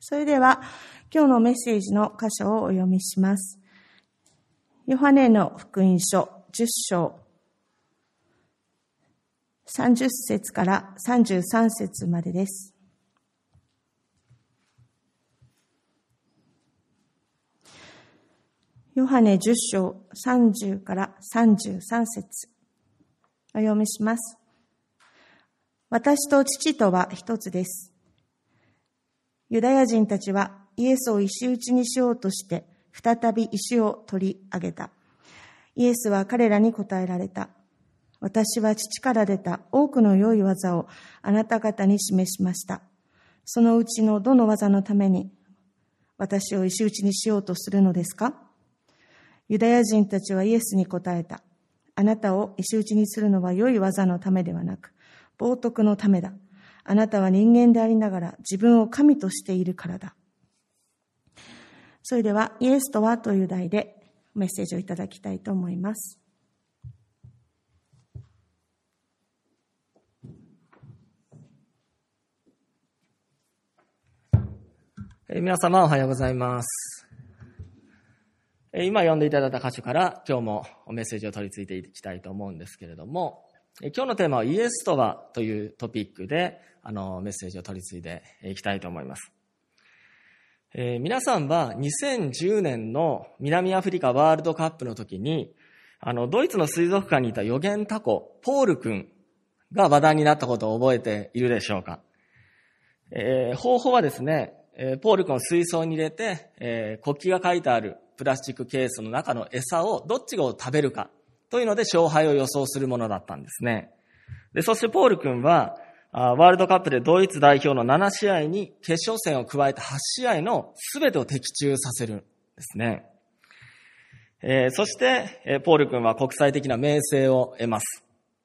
それでは今日のメッセージの箇所をお読みします。ヨハネの福音書10章30節から33節までです。ヨハネ10章30から33節お読みします。私と父とは一つです。ユダヤ人たちはイエスを石打ちにしようとして再び石を取り上げた。イエスは彼らに答えられた。私は父から出た多くの良い技をあなた方に示しました。そのうちのどの技のために私を石打ちにしようとするのですか？ユダヤ人たちはイエスに答えた。あなたを石打ちにするのは良い技のためではなく、冒涜のためだ。あなたは人間でありながら自分を神としているからだ。それではイエスとはという題でメッセージをいただきたいと思います。 皆様おはようございます。今読んでいただいた箇所から今日もメッセージを取り付いていきたいと思うんですけれども、今日のテーマはイエスとはというトピックでメッセージを取り継いでいきたいと思います。皆さんは2010年の南アフリカワールドカップの時にドイツの水族館にいた予言タコポール君が話題になったことを覚えているでしょうか？方法はですね、ポール君を水槽に入れて、国旗が書いてあるプラスチックケースの中の餌をどっちが食べるかというので勝敗を予想するものだったんですね。で、そしてポール君はワールドカップでドイツ代表の7試合に決勝戦を加えた8試合の全てを的中させるんですね。そしてポール君は国際的な名声を得ます。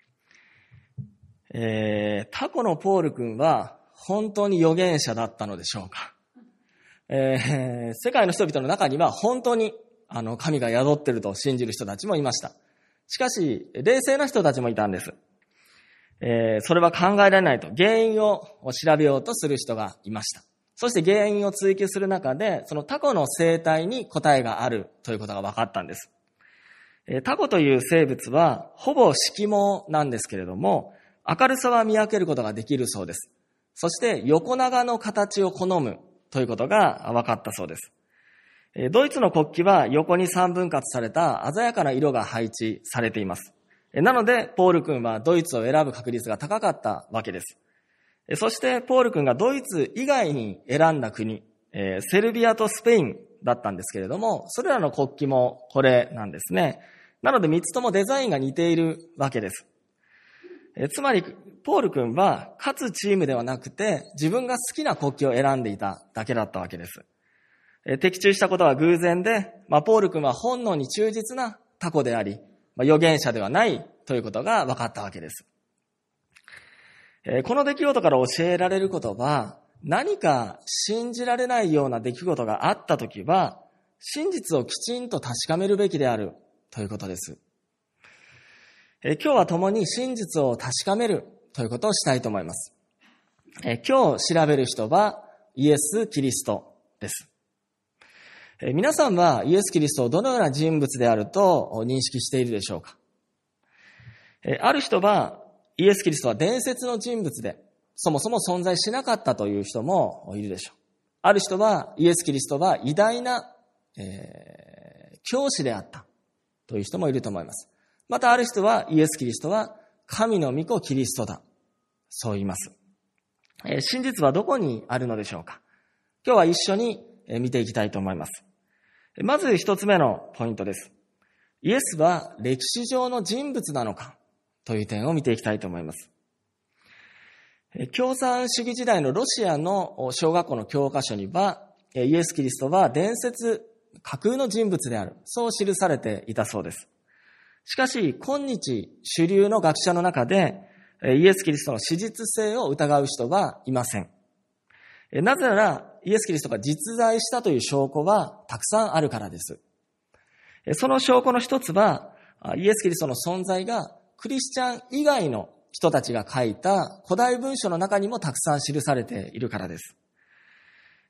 タコのポール君は本当に預言者だったのでしょうか？世界の人々の中には本当に神が宿っていると信じる人たちもいました。しかし冷静な人たちもいたんです。それは考えられないと原因を調べようとする人がいました。そして原因を追求する中でそのタコの生態に答えがあるということが分かったんです。タコという生物はほぼ色盲なんですけれども、明るさは見分けることができるそうです。そして横長の形を好むということが分かったそうです。ドイツの国旗は横に3分割された鮮やかな色が配置されています。なのでポール君はドイツを選ぶ確率が高かったわけです。そしてポール君がドイツ以外に選んだ国、セルビアとスペインだったんですけれども、それらの国旗もこれなんですね。なので3つともデザインが似ているわけです。つまりポール君は勝つチームではなくて自分が好きな国旗を選んでいただけだったわけです。的中したことは偶然で、ポール君は本能に忠実なタコであり、預言者ではないということが分かったわけです。この出来事から教えられることは、何か信じられないような出来事があったときは、真実をきちんと確かめるべきであるということです。今日は共に真実を確かめるということをしたいと思います。今日調べる人はイエス・キリストです。皆さんはイエス・キリストをどのような人物であると認識しているでしょうか？ある人はイエス・キリストは伝説の人物でそもそも存在しなかったという人もいるでしょう。ある人はイエス・キリストは偉大な、教師であったという人もいると思います。またある人はイエス・キリストは神の御子キリストだ、そう言います。真実はどこにあるのでしょうか？今日は一緒に見ていきたいと思います。まず一つ目のポイントです。イエスは歴史上の人物なのかという点を見ていきたいと思います。共産主義時代のロシアの小学校の教科書にはイエス・キリストは伝説、架空の人物である、そう記されていたそうです。しかし今日主流の学者の中でイエス・キリストの史実性を疑う人はいません。なぜならイエス・キリストが実在したという証拠はたくさんあるからです。その証拠の一つはイエス・キリストの存在がクリスチャン以外の人たちが書いた古代文書の中にもたくさん記されているからです。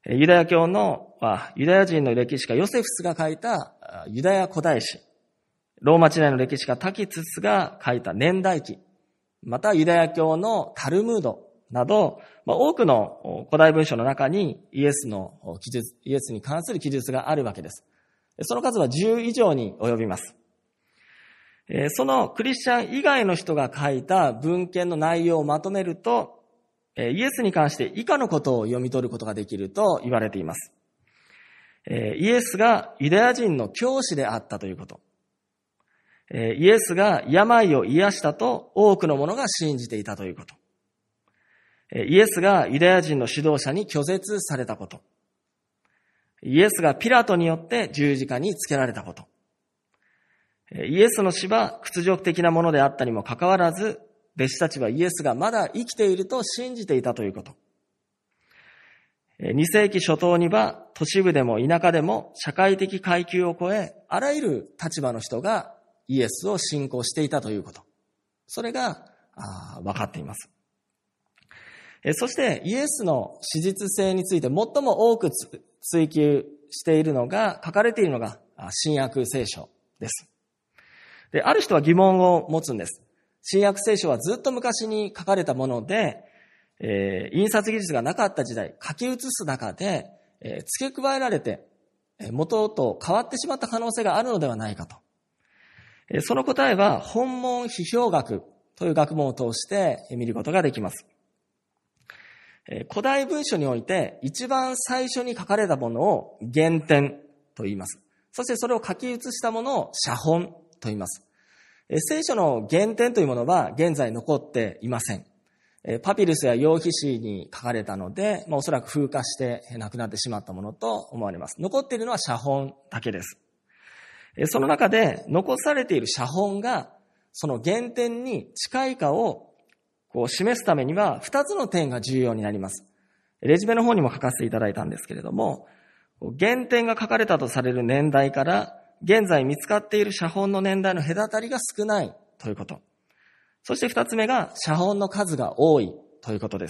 ユダヤ教の、ユダヤ人の歴史家ヨセフスが書いたユダヤ古代史、ローマ時代の歴史家タキツスが書いた年代記、またユダヤ教のタルムードなど、多くの古代文書の中にイエスに関する記述があるわけです。その数は10以上に及びます。そのクリスチャン以外の人が書いた文献の内容をまとめると、イエスに関して以下のことを読み取ることができると言われています。イエスがユダヤ人の教師であったということ。イエスが病を癒したと多くの者が信じていたということ。イエスがユダヤ人の指導者に拒絶されたこと。イエスがピラトによって十字架につけられたこと。イエスの死は屈辱的なものであったにもかかわらず、弟子たちはイエスがまだ生きていると信じていたということ。2世紀初頭には都市部でも田舎でも社会的階級を超え、あらゆる立場の人がイエスを信仰していたということ。それが分かっています。そしてイエスの史実性について最も多く追求しているのが、書かれているのが新約聖書です。で、ある人は疑問を持つんです。新約聖書はずっと昔に書かれたもので、印刷技術がなかった時代、書き写す中で、付け加えられて、元と変わってしまった可能性があるのではないかと。その答えは、本文批評学という学問を通して見ることができます。古代文書において、一番最初に書かれたものを原典と言います。そしてそれを書き写したものを写本と言います。聖書の原典というものは現在残っていません。パピルスや羊皮紙に書かれたので、おそらく風化してなくなってしまったものと思われます。残っているのは写本だけです。その中で残されている写本がその原典に近いかを示すためには2つの点が重要になります。レジュメの方にも書かせていただいたんですけれども、原典が書かれたとされる年代から現在見つかっている写本の年代の隔たりが少ないということ。そして2つ目が写本の数が多いということです。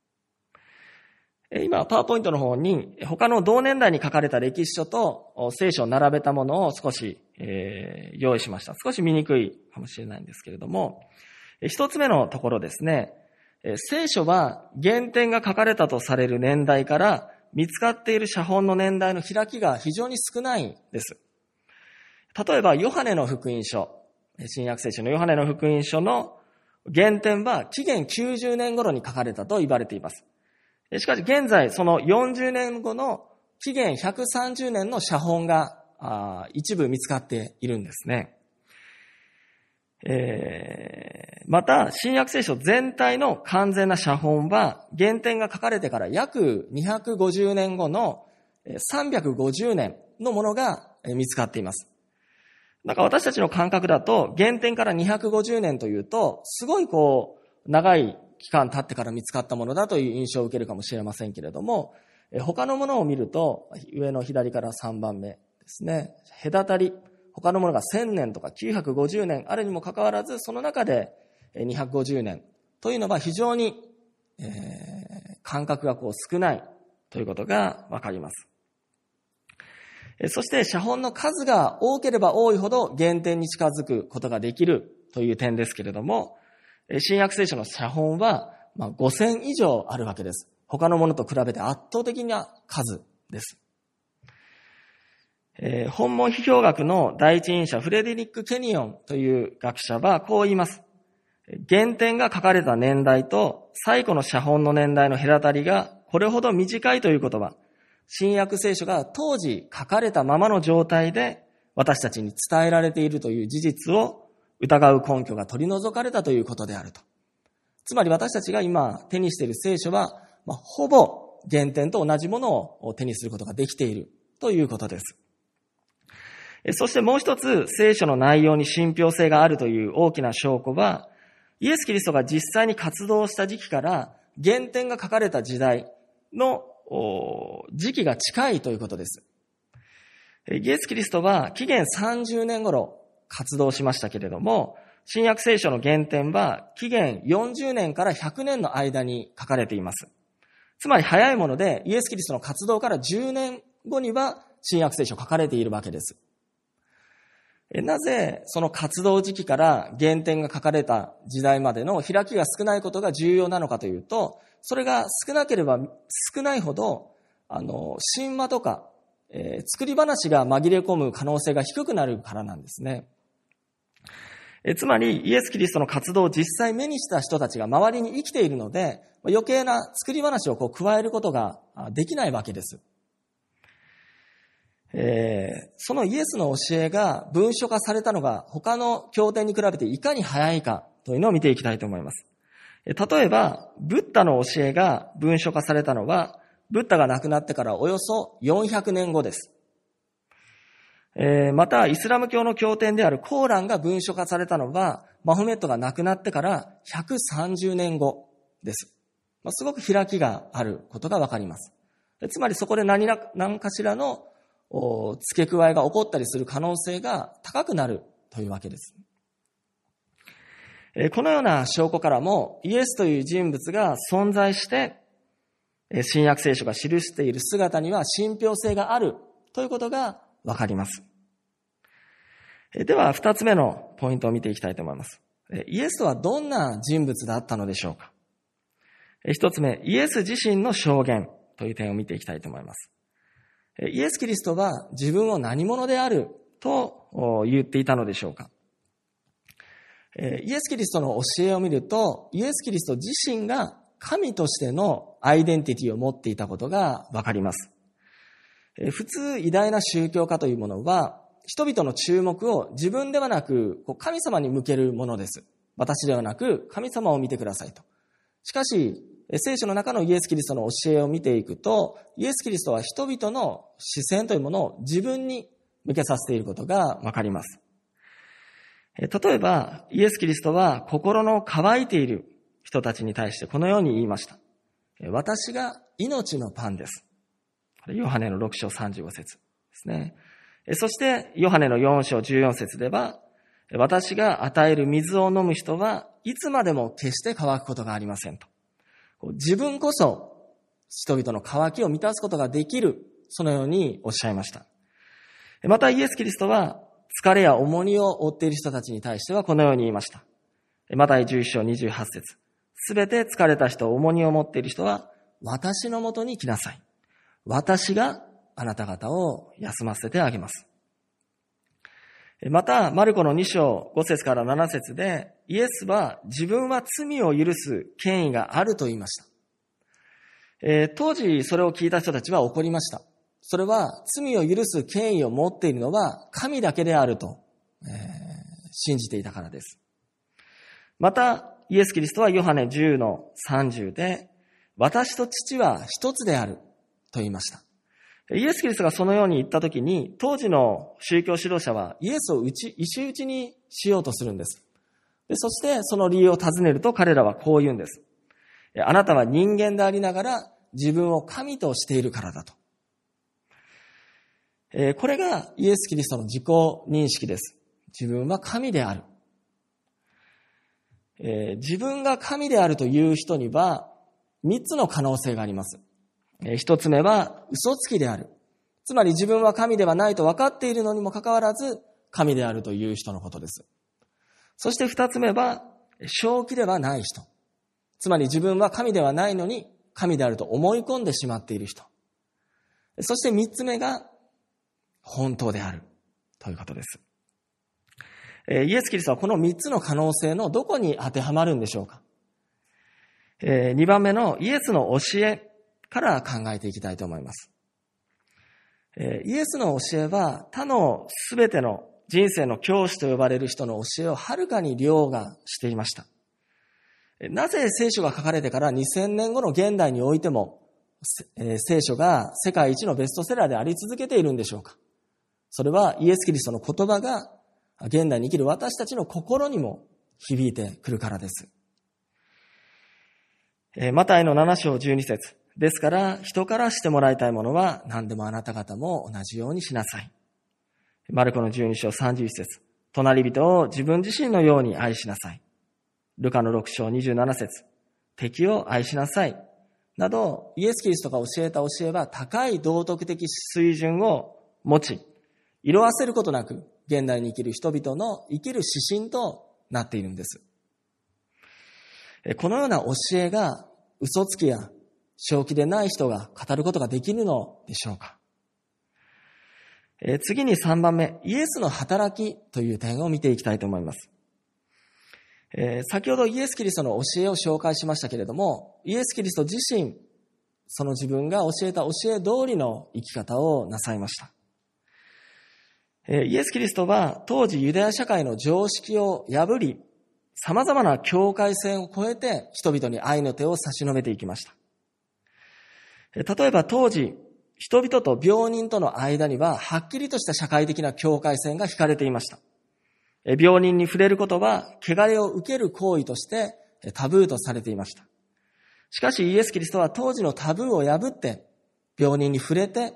今、パワーポイントの方に他の同年代に書かれた歴史書と聖書を並べたものを少し用意しました。少し見にくいかもしれないんですけれども、一つ目のところですね、聖書は原典が書かれたとされる年代から見つかっている写本の年代の開きが非常に少ないです。例えば、ヨハネの福音書、新約聖書のヨハネの福音書の原典は紀元90年頃に書かれたと言われています。しかし現在、その40年後の紀元130年の写本が一部見つかっているんですね。また、新約聖書全体の完全な写本は、原典が書かれてから約250年後の350年のものが見つかっています。だから私たちの感覚だと、原典から250年というと、すごい長い期間経ってから見つかったものだという印象を受けるかもしれませんけれども、他のものを見ると、上の左から3番目ですね、隔たり、他のものが1000年とか950年あるにもかかわらず、その中で250年というのは非常に間隔が少ないということがわかります。そして写本の数が多ければ多いほど原典に近づくことができるという点ですけれども、新約聖書の写本は5000以上あるわけです。他のものと比べて圧倒的な数です。本文批評学の第一人者フレデリック・ケニオンという学者はこう言います。原典が書かれた年代と最古の写本の年代の隔たりがこれほど短いということは、新約聖書が当時書かれたままの状態で私たちに伝えられているという事実を疑う根拠が取り除かれたということであると。つまり私たちが今手にしている聖書は、ほぼ原典と同じものを手にすることができているということです。そしてもう一つ聖書の内容に信憑性があるという大きな証拠は、イエス・キリストが実際に活動した時期から原典が書かれた時代の時期が近いということです。イエス・キリストは紀元30年頃活動しましたけれども、新約聖書の原典は紀元40年から100年の間に書かれています。 つまり早いものでイエス・キリストの活動から10年後には新約聖書書かれているわけです。なぜその活動時期から原点が書かれた時代までの開きが少ないことが重要なのかというと、それが少なければ少ないほど、神話とか、作り話が紛れ込む可能性が低くなるからなんですね。つまりイエス・キリストの活動を実際目にした人たちが周りに生きているので、余計な作り話を加えることができないわけです。そのイエスの教えが文書化されたのが他の経典に比べていかに早いかというのを見ていきたいと思います。例えば、ブッダの教えが文書化されたのは、ブッダが亡くなってからおよそ400年後です。また、イスラム教の経典であるコーランが文書化されたのは、マホメットが亡くなってから130年後です。すごく開きがあることがわかります。つまりそこで何かしらの付け加えが起こったりする可能性が高くなるというわけです。このような証拠からもイエスという人物が存在して新約聖書が記している姿には信憑性があるということがわかります。では二つ目のポイントを見ていきたいと思います。イエスとはどんな人物だったのでしょうか。一つ目、イエス自身の証言という点を見ていきたいと思います。イエス・キリストは自分を何者であると言っていたのでしょうか。イエス・キリストの教えを見ると、イエス・キリスト自身が神としてのアイデンティティを持っていたことがわかります。普通、偉大な宗教家というものは、人々の注目を自分ではなく神様に向けるものです。私ではなく神様を見てくださいと。しかし、聖書の中のイエス・キリストの教えを見ていくと、イエス・キリストは人々の視線というものを自分に向けさせていることがわかります。例えば、イエス・キリストは心の乾いている人たちに対してこのように言いました。私が命のパンです。これヨハネの6章35節ですね。そして、ヨハネの4章14節では、私が与える水を飲む人はいつまでも決して乾くことがありませんと。自分こそ人々の渇きを満たすことができる、そのようにおっしゃいました。またイエス・キリストは疲れや重荷を負っている人たちに対してはこのように言いました。マタイ11章28節。すべて疲れた人、重荷を持っている人は私のもとに来なさい。私があなた方を休ませてあげます。また、マルコの2章5節から7節で、イエスは自分は罪を許す権威があると言いました。当時それを聞いた人たちは怒りました。それは罪を許す権威を持っているのは神だけであると、信じていたからです。また、イエス・キリストはヨハネ10の30で、私と父は一つであると言いました。イエス・キリストがそのように言ったときに、当時の宗教指導者はイエスを石打ちにしようとするんです。そしてその理由を尋ねると彼らはこう言うんです。あなたは人間でありながら自分を神としているからだと。これがイエス・キリストの自己認識です。自分は神である。自分が神であるという人には3つの可能性があります。1つ目は嘘つきである。つまり自分は神ではないと分かっているのにもかかわらず神であるという人のことです。そして2つ目は正気ではない人。つまり自分は神ではないのに神であると思い込んでしまっている人。そして3つ目が本当であるということです。イエス・キリストはこの3つの可能性のどこに当てはまるんでしょうか。2番目のイエスの教えから考えていきたいと思います。イエスの教えは他のすべての人生の教師と呼ばれる人の教えをはるかに凌駕していました。なぜ聖書が書かれてから2000年後の現代においても聖書が世界一のベストセラーであり続けているんでしょうか。それはイエス・キリストの言葉が現代に生きる私たちの心にも響いてくるからです。マタイの7章12節。ですから人からしてもらいたいものは何でもあなた方も同じようにしなさい。マルコの12章31節。隣人を自分自身のように愛しなさい。ルカの6章27節。敵を愛しなさい。 など、イエス・キリストが教えた教えは高い道徳的水準を持ち、色あせることなく現代に生きる人々の生きる指針となっているんです。このような教えが嘘つきや正気でない人が語ることができるのでしょうか。次に3番目、イエスの働きという点を見ていきたいと思います。先ほどイエス・キリストの教えを紹介しましたけれども、イエス・キリスト自身、その自分が教えた教え通りの生き方をなさいました。イエス・キリストは当時ユダヤ社会の常識を破り、様々な境界線を越えて人々に愛の手を差し伸べていきました。例えば当時、人々と病人との間にははっきりとした社会的な境界線が引かれていました。病人に触れることは汚れを受ける行為としてタブーとされていました。しかしイエス・キリストは当時のタブーを破って病人に触れて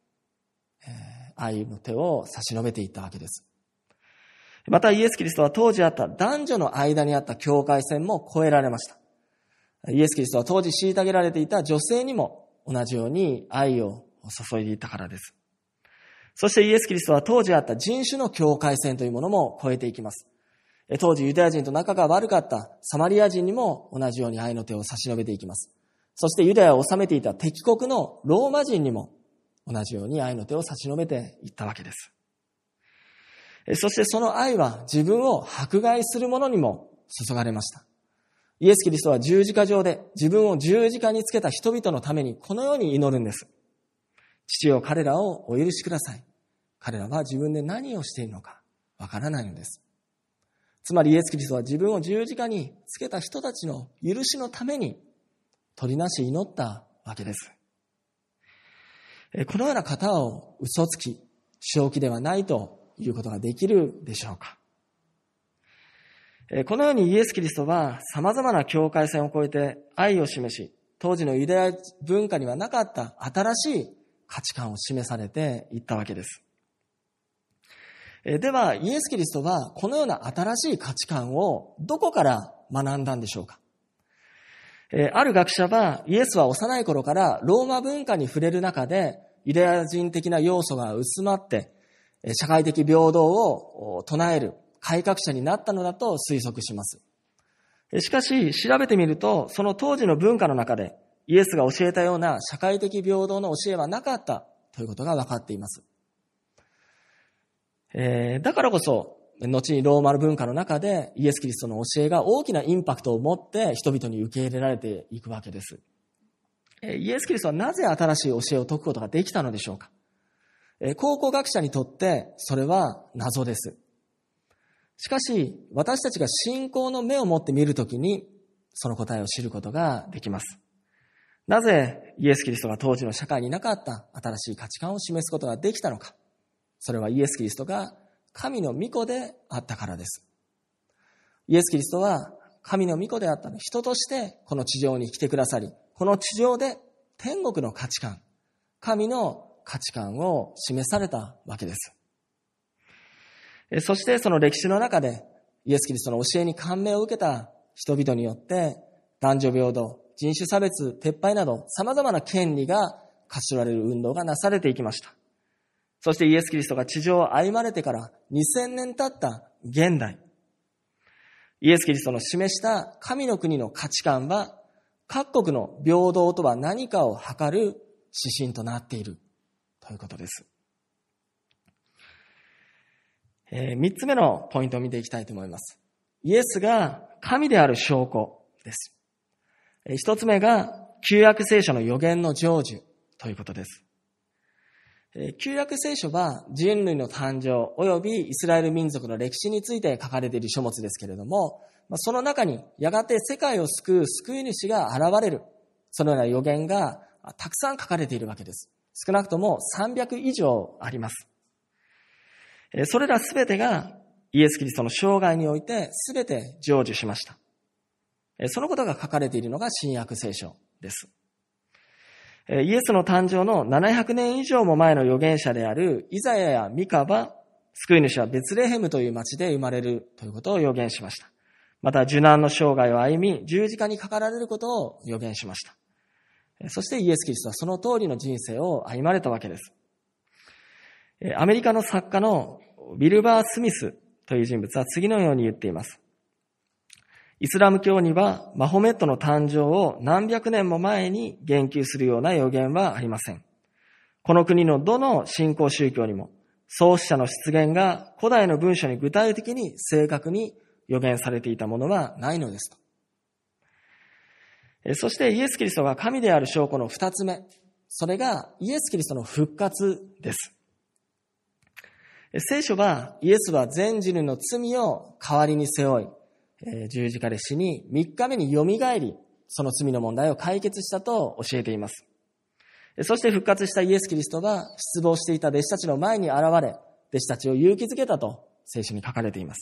愛の手を差し伸べていったわけです。またイエス・キリストは当時あった男女の間にあった境界線も越えられました。イエス・キリストは当時虐げられていた女性にも同じように愛を注いでいたからです。そしてイエス・キリストは当時あった人種の境界線というものも越えていきます。当時ユダヤ人と仲が悪かったサマリア人にも同じように愛の手を差し伸べていきます。そしてユダヤを治めていた敵国のローマ人にも同じように愛の手を差し伸べていったわけです。そしてその愛は自分を迫害する者にも注がれました。イエス・キリストは十字架上で自分を十字架につけた人々のためにこのように祈るんです。父よ、彼らをお許しください。彼らは自分で何をしているのかわからないのです。つまりイエス・キリストは自分を十字架につけた人たちの許しのために取りなし祈ったわけです。このような方を嘘つき、正気ではないということができるでしょうか。このようにイエス・キリストは様々な境界線を越えて愛を示し、当時のユダヤ文化にはなかった新しい価値観を示されていったわけです。では、イエス・キリストはこのような新しい価値観をどこから学んだんでしょうか。ある学者はイエスは幼い頃からローマ文化に触れる中でユダヤ人的な要素が薄まって社会的平等を唱える改革者になったのだと推測します。しかし調べてみるとその当時の文化の中でイエスが教えたような社会的平等の教えはなかったということが分かっています。だからこそ後にローマの文化の中でイエス・キリストの教えが大きなインパクトを持って人々に受け入れられていくわけです。イエス・キリストはなぜ新しい教えを説くことができたのでしょうか。考古学者にとってそれは謎です。しかし私たちが信仰の目を持って見るときにその答えを知ることができます。なぜイエス・キリストが当時の社会になかった新しい価値観を示すことができたのか。それはイエス・キリストが神の御子であったからです。イエス・キリストは神の御子であったの。人としてこの地上に来てくださり、この地上で天国の価値観、神の価値観を示されたわけです。そしてその歴史の中でイエス・キリストの教えに感銘を受けた人々によって男女平等、人種差別撤廃など様々な権利が課せられる運動がなされていきました。そしてイエス・キリストが地上を歩まれてから2000年経った現代、イエス・キリストの示した神の国の価値観は各国の平等とは何かを測る指針となっているということです。3つ目のポイントを見ていきたいと思います。イエスが神である証拠です。1つ目が旧約聖書の予言の成就ということです。旧約聖書は人類の誕生及びイスラエル民族の歴史について書かれている書物ですけれども、その中にやがて世界を救う救い主が現れる、そのような予言がたくさん書かれているわけです。少なくとも300以上あります。それらすべてがイエス・キリストの生涯においてすべて成就しました。そのことが書かれているのが新約聖書です。イエスの誕生の700年以上も前の預言者であるイザヤやミカは、救い主はベツレヘムという町で生まれるということを預言しました。また受難の生涯を歩み、十字架にかかられることを預言しました。 そしてイエス・キリストはその通りの人生を歩まれたわけです。アメリカの作家のウィルバー・スミスという人物は次のように言っています。イスラム教にはマホメットの誕生を何百年も前に言及するような予言はありません。この国のどの信仰宗教にも創始者の出現が古代の文書に具体的に正確に予言されていたものはないのですと。そしてイエス・キリストが神である証拠の二つ目、それがイエス・キリストの復活です。聖書はイエスは全人類の罪を代わりに背負い、十字架で死に3日目によみがえり、その罪の問題を解決したと教えています。そして復活したイエス・キリストが失望していた弟子たちの前に現れ、弟子たちを勇気づけたと聖書に書かれています。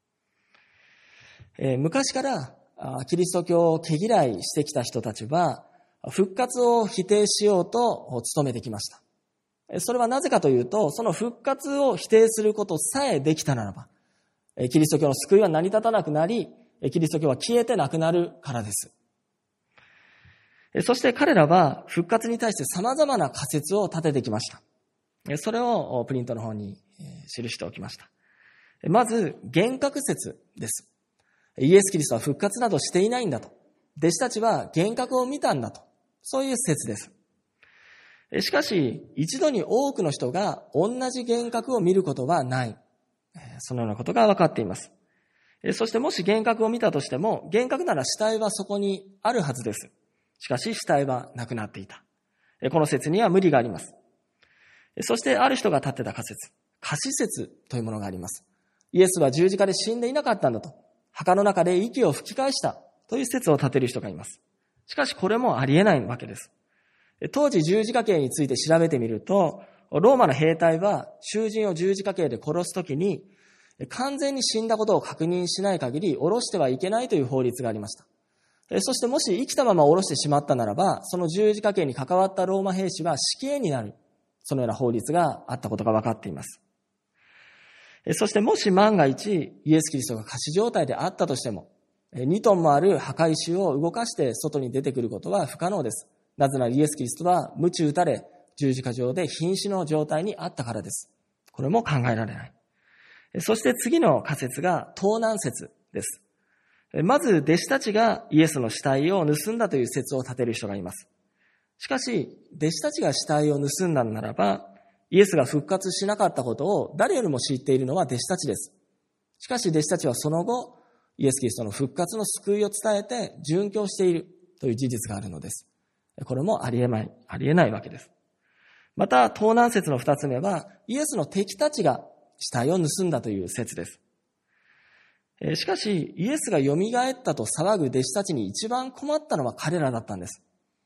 昔からキリスト教を毛嫌いしてきた人たちは復活を否定しようと努めてきました。それはなぜかというと、その復活を否定することさえできたならば、キリスト教の救いは成り立たなくなり、キリスト教は消えてなくなるからです。そして彼らは復活に対して様々な仮説を立ててきました。それをプリントの方に記しておきました。まず、幻覚説です。イエス・キリストは復活などしていないんだと。弟子たちは幻覚を見たんだと。そういう説です。しかし、一度に多くの人が同じ幻覚を見ることはない。そのようなことが分かっています。そしてもし幻覚を見たとしても、幻覚なら死体はそこにあるはずです。しかし死体はなくなっていた。この説には無理があります。そしてある人が立てた仮説、仮死説というものがあります。イエスは十字架で死んでいなかったんだと。墓の中で息を吹き返したという説を立てる人がいます。しかしこれもありえないわけです。当時十字架刑について調べてみると、ローマの兵隊は囚人を十字架刑で殺すときに完全に死んだことを確認しない限り下ろしてはいけないという法律がありました。そしてもし生きたまま下ろしてしまったならば、その十字架刑に関わったローマ兵士は死刑になる。そのような法律があったことが分かっています。そしてもし万が一イエス・キリストが仮死状態であったとしても、2トンもある墓石を動かして外に出てくることは不可能です。なぜならイエス・キリストは鞭打たれ十字架上で瀕死の状態にあったからです。これも考えられない。そして次の仮説が盗難説です。まず弟子たちがイエスの死体を盗んだという説を立てる人がいます。しかし弟子たちが死体を盗んだならば、イエスが復活しなかったことを誰よりも知っているのは弟子たちです。しかし弟子たちはその後、イエス・キリストの復活の救いを伝えて殉教しているという事実があるのです。これもありえないわけです。また、盗難説の二つ目は、イエスの敵たちが死体を盗んだという説です。しかし、イエスが蘇ったと騒ぐ弟子たちに一番困ったのは彼らだったんです。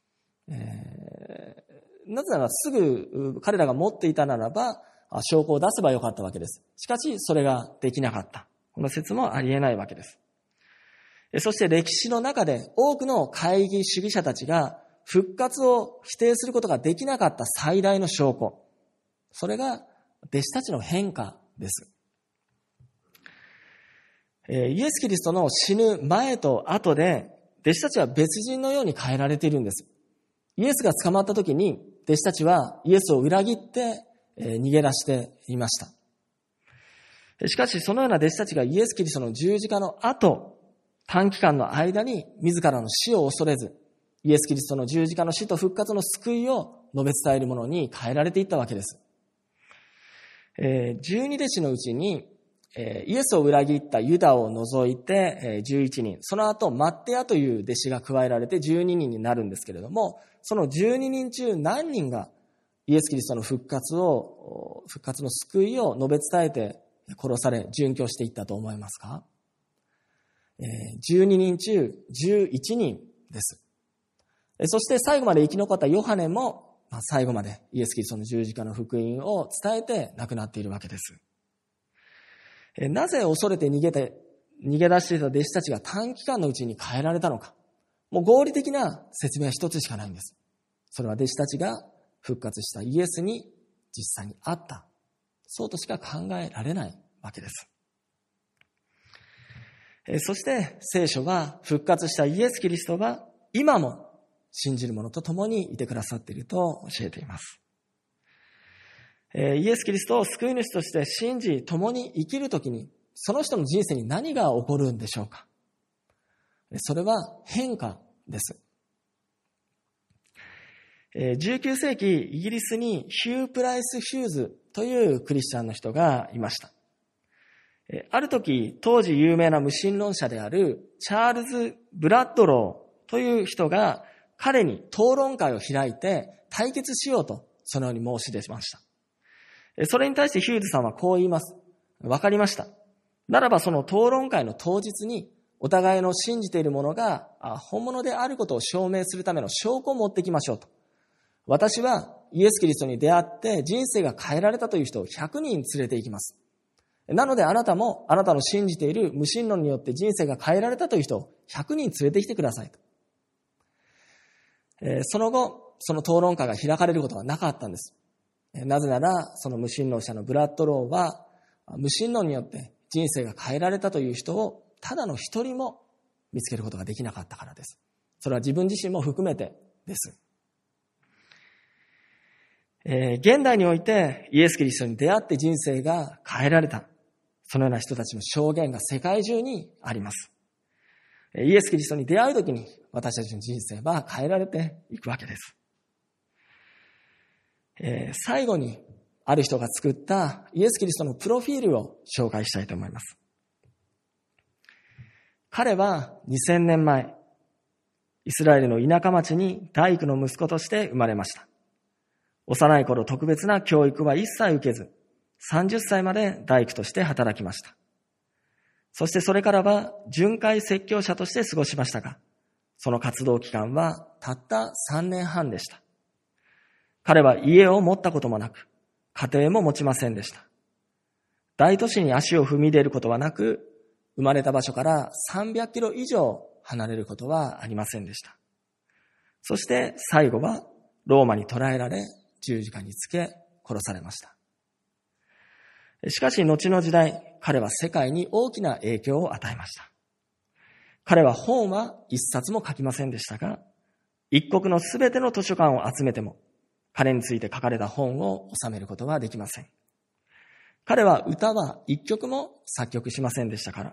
なぜならすぐ彼らが持っていたならば、証拠を出せばよかったわけです。しかし、それができなかった。この説もありえないわけです。そして歴史の中で多くの懐疑主義者たちが復活を否定することができなかった最大の証拠。それが弟子たちの変化です。イエス・キリストの死ぬ前と後で弟子たちは別人のように変えられているんです。イエスが捕まった時に弟子たちはイエスを裏切って逃げ出していました。しかしそのような弟子たちがイエス・キリストの十字架の後、短期間の間に自らの死を恐れず、イエス・キリストの十字架の死と復活の救いを述べ伝えるものに変えられていったわけです。12弟子のうちにイエスを裏切ったユダを除いて11人、その後マッテアという弟子が加えられて12人になるんですけれども、その12人中何人がイエス・キリストの復活の救いを述べ伝えて殺され殉教していったと思いますか？12人中11人です。そして最後まで生き残ったヨハネも最後までイエス・キリストの十字架の福音を伝えて亡くなっているわけです。なぜ恐れて逃げ出していた弟子たちが短期間のうちに変えられたのか。もう合理的な説明は一つしかないんです。それは弟子たちが復活したイエスに実際にあった。そうとしか考えられないわけです。そして聖書は復活したイエス・キリストが今も信じる者と共にいてくださっていると教えています。イエス・キリストを救い主として信じ、共に生きるときに、その人の人生に何が起こるんでしょうか。それは変化です。19世紀イギリスにヒュー・プライス・ヒューズというクリスチャンの人がいました。ある時、当時有名な無神論者であるチャールズ・ブラッドローという人が彼に討論会を開いて対決しようとそのように申し出ました。それに対してヒューズさんはこう言います。わかりました。ならばその討論会の当日にお互いの信じているものが本物であることを証明するための証拠を持ってきましょうと。私はイエス・キリストに出会って人生が変えられたという人を100人連れて行きます。なのであなたもあなたの信じている無神論によって人生が変えられたという人を100人連れてきてくださいと。その後、その討論会が開かれることはなかったんです。なぜなら、その無神論者のブラッドローは、無神論によって人生が変えられたという人をただの一人も見つけることができなかったからです。それは自分自身も含めてです。現代においてイエス・キリストに出会って人生が変えられた。そのような人たちの証言が世界中にあります。イエス・キリストに出会うときに私たちの人生は変えられていくわけです。最後にある人が作ったイエス・キリストのプロフィールを紹介したいと思います。彼は2000年前、イスラエルの田舎町に大工の息子として生まれました。幼い頃特別な教育は一切受けず、30歳まで大工として働きました。そしてそれからは巡回説教者として過ごしましたが、その活動期間はたった3年半でした。彼は家を持ったこともなく、家庭も持ちませんでした。大都市に足を踏み入れることはなく、生まれた場所から300キロ以上離れることはありませんでした。そして最後はローマに捕らえられ、十字架につけ殺されました。しかし後の時代、彼は世界に大きな影響を与えました。彼は本は一冊も書きませんでしたが、一国のすべての図書館を集めても、彼について書かれた本を収めることはできません。彼は歌は一曲も作曲しませんでしたが、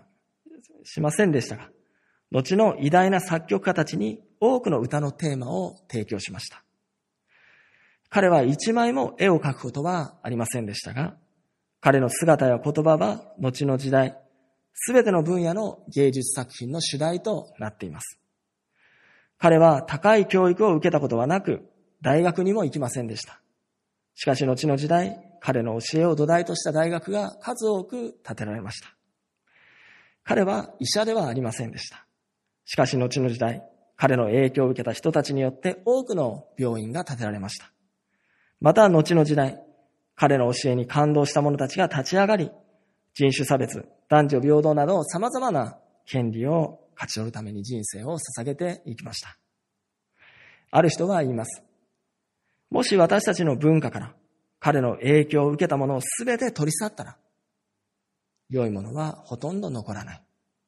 後の偉大な作曲家たちに多くの歌のテーマを提供しました。彼は一枚も絵を描くことはありませんでしたが、彼の姿や言葉は後の時代、すべての分野の芸術作品の主題となっています。彼は高い教育を受けたことはなく、大学にも行きませんでした。しかし後の時代、彼の教えを土台とした大学が数多く建てられました。彼は医者ではありませんでした。しかし後の時代、彼の影響を受けた人たちによって多くの病院が建てられました。また後の時代、彼の教えに感動した者たちが立ち上がり、人種差別、男女平等など様々な権利を勝ち取るために人生を捧げていきました。ある人は言います。もし私たちの文化から彼の影響を受けたものをすべて取り去ったら、良いものはほとんど残らない。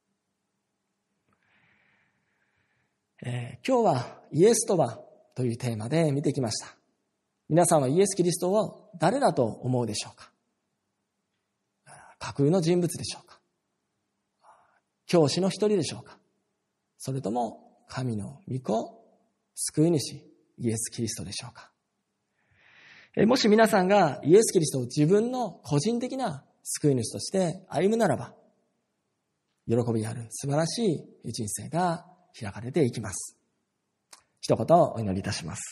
今日はイエスとはというテーマで見てきました。皆さんはイエス・キリストを誰だと思うでしょうか。架空の人物でしょうか。教師の一人でしょうか。それとも神の御子、救い主、イエス・キリストでしょうか。もし皆さんがイエス・キリストを自分の個人的な救い主として歩むならば、喜びある素晴らしい人生が開かれていきます。一言お祈りいたします。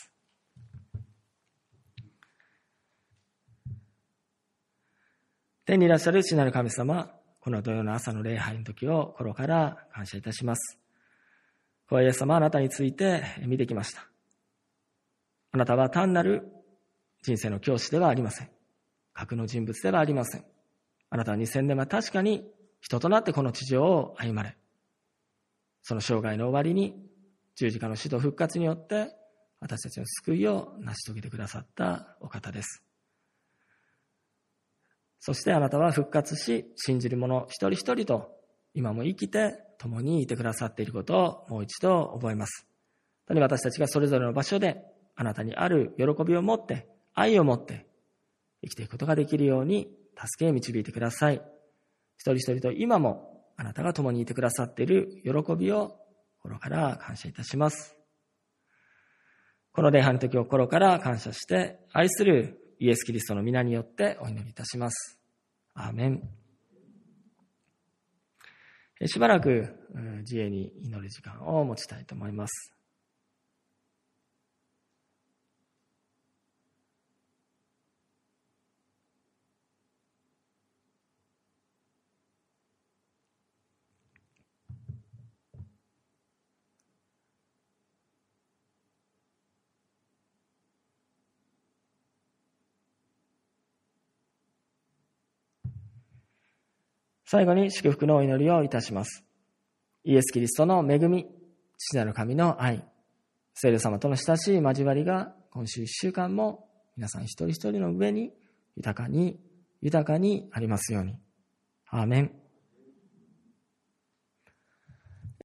天にいらっしゃる父なる神様、この土曜の朝の礼拝の時を心から感謝いたします。イエス様、あなたについて見てきました。あなたは単なる人生の教師ではありません。架空の人物ではありません。あなたは2000年前確かに人となってこの地上を歩まれ、その生涯の終わりに十字架の死と復活によって私たちの救いを成し遂げてくださったお方です。そしてあなたは復活し、信じる者一人一人と今も生きて共にいてくださっていることをもう一度覚えます。 本当に私たちがそれぞれの場所であなたにある喜びを持って、愛を持って生きていくことができるように助けを導いてください。一人一人と今もあなたが共にいてくださっている喜びを心から感謝いたします。この礼拝の時を心から感謝して愛するイエス・キリストの皆によってお祈りいたします。アーメン。しばらく自衛に祈る時間を持ちたいと思います。最後に祝福のお祈りをいたします。イエス・キリストの恵み、父なる神の愛、聖霊様との親しい交わりが今週1週間も皆さん一人一人の上に豊かにありますように。アーメン。